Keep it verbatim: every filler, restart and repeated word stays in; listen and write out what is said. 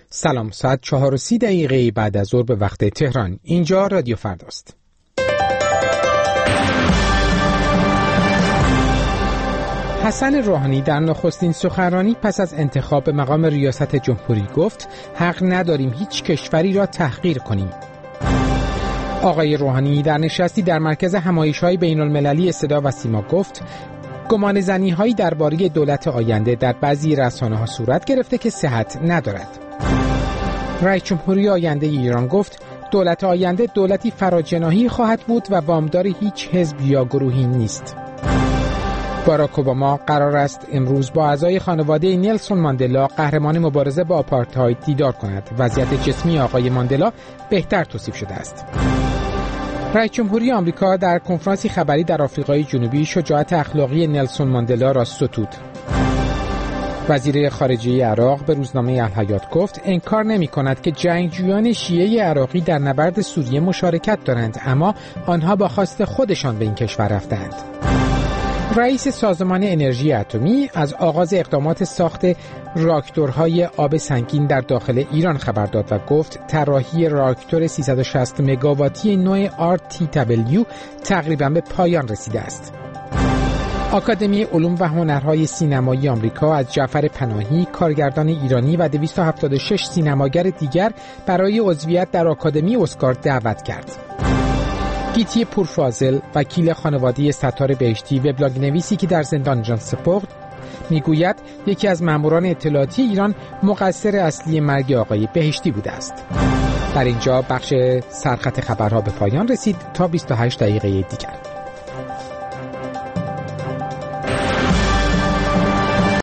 سلام، ساعت چهار و سی دقیقه بعد از ظهر به وقت تهران. اینجا رادیو فرداست. حسن روحانی در نخستین سخنرانی پس از انتخاب به مقام ریاست جمهوری گفت حق نداریم هیچ کشوری را تحقیر کنیم. آقای روحانی در نشستی در مرکز همایش‌های بین‌المللی صدا و سیما گفت گمانه‌زنی‌هایی درباره دولت آینده در بعضی رسانه‌ها صورت گرفته که صحت ندارد. رئیس جمهوری آینده ایران گفت دولت آینده دولتی فراجناحی خواهد بود و وامدار هیچ حزب یا گروهی نیست. باراک اوباما قرار است امروز با اعضای خانواده نلسون ماندلا قهرمان مبارزه با آپارتاید دیدار کند. وضعیت جسمی آقای ماندلا بهتر توصیف شده است. رئیس جمهوری آمریکا در کنفرانسی خبری در آفریقای جنوبی شجاعت اخلاقی نلسون ماندلا را ستود. وزیر خارجه عراق به روزنامه الحیات گفت انکار نمی کند که جنگجویان شیعه عراقی در نبرد سوریه مشارکت دارند، اما آنها با خواست خودشان به این کشور رفتند. رئیس سازمان انرژی اتمی از آغاز اقدامات ساخت راکتورهای آب سنگین در داخل ایران خبر داد و گفت طراحی راکتور سیصد و شصت مگاواتی نوع آر تی دبلیو تقریبا به پایان رسیده است. آکادمی علوم و هنرهای سینمایی آمریکا از جعفر پناهی، کارگردان ایرانی و دویست و هفتاد و شش سینماگر دیگر برای عضویت در آکادمی اسکار دعوت کرد. گیتی پورفاضل، وکیل خانواده ستار بهشتی، وبلاگ نویسی که در زندان جان سپرد، میگوید یکی از ماموران اطلاعاتی ایران مقصر اصلی مرگ آقای بهشتی بوده است. در اینجا بخش سرخط خبرها به پایان رسید. تا بیست و هشت دقیقه دیگر.